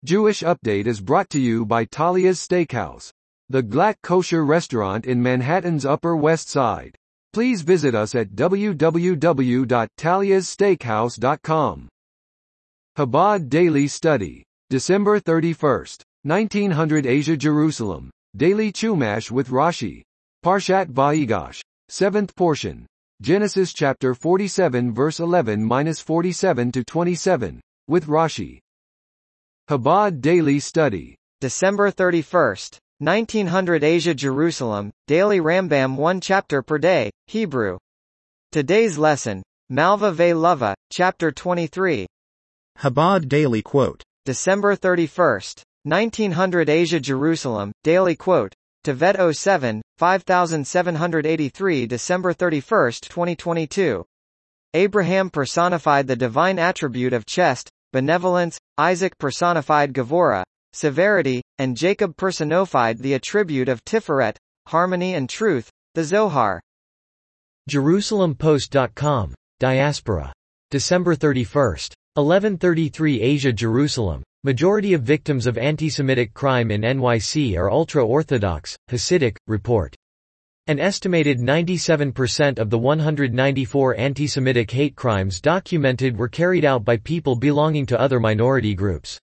Jewish Update is brought to you by Talia's Steakhouse, the Glatt kosher restaurant in Manhattan's Upper West Side. Please visit us at www.taliassteakhouse.com. Chabad Daily Study. December 31, 1900 Asia Jerusalem. Daily Chumash with Rashi. Parshat Vayigash. 7th portion. Genesis chapter 47 verse 11-47 to 27. With Rashi. Chabad Daily Study. December 31, 1900 Asia Jerusalem. Daily Rambam 1 chapter per day. Hebrew. Today's lesson. Malva ve Lava, chapter 23. Chabad Daily Quote. December 31, 1900 Asia Jerusalem. Daily Quote. Tevet 07, 5783 December 31, 2022. Abraham personified the divine attribute of chest, benevolence, Isaac personified Gevurah, severity, and Jacob personified the attribute of Tiferet, harmony and truth, the Zohar. JerusalemPost.com, Diaspora. December 31, 1133 Asia Jerusalem. Majority of victims of anti-Semitic crime in NYC are ultra-Orthodox, Hasidic, report. An estimated 97% of the 194 anti-Semitic hate crimes documented were carried out by people belonging to other minority groups.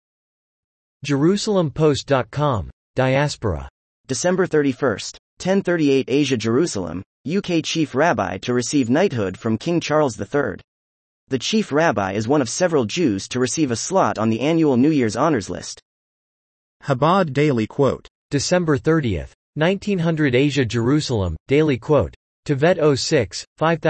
JerusalemPost.com, Diaspora. December 31, 1038 Asia Jerusalem, UK Chief Rabbi to receive knighthood from King Charles III. The Chief Rabbi is one of several Jews to receive a slot on the annual New Year's honors list. Chabad Daily Quote. December 30, 1900 Asia Jerusalem, Daily Quote. Tevet 06,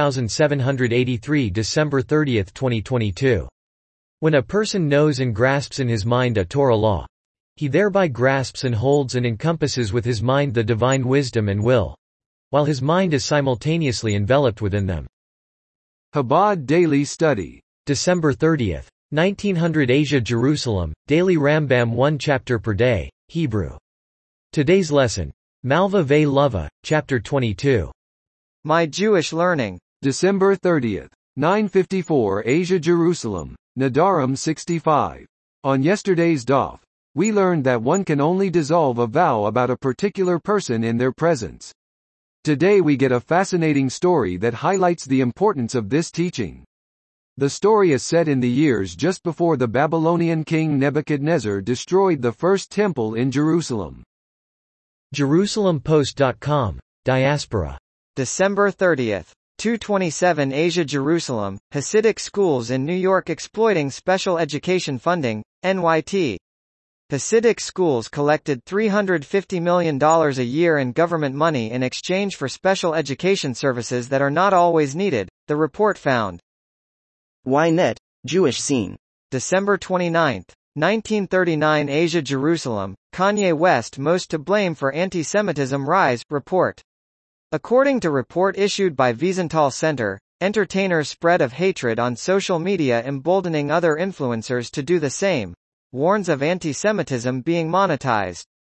5783 December 30, 2022. When a person knows and grasps in his mind a Torah law, he thereby grasps and holds and encompasses with his mind the divine wisdom and will, while his mind is simultaneously enveloped within them. Chabad Daily Study. December 30, 1900 Asia Jerusalem, Daily Rambam 1 chapter per day, Hebrew. Today's lesson. Malva ve Lava, chapter 22. My Jewish Learning. December 30, 954 Asia Jerusalem, Nadarim 65. On yesterday's daf, we learned that one can only dissolve a vow about a particular person in their presence. Today we get a fascinating story that highlights the importance of this teaching. The story is set in the years just before the Babylonian king Nebuchadnezzar destroyed the first temple in Jerusalem. JerusalemPost.com, Diaspora. December 30, 227 Asia Jerusalem, Hasidic schools in New York exploiting special education funding, NYT. Hasidic schools collected $350 million a year in government money in exchange for special education services that are not always needed, the report found. Ynet, Jewish Scene. December 29, 1939 Asia Jerusalem, Kanye West most to blame for anti-Semitism rise, report. According to report issued by Wiesenthal Center, entertainers' spread of hatred on social media emboldening other influencers to do the same, warns of anti-Semitism being monetized.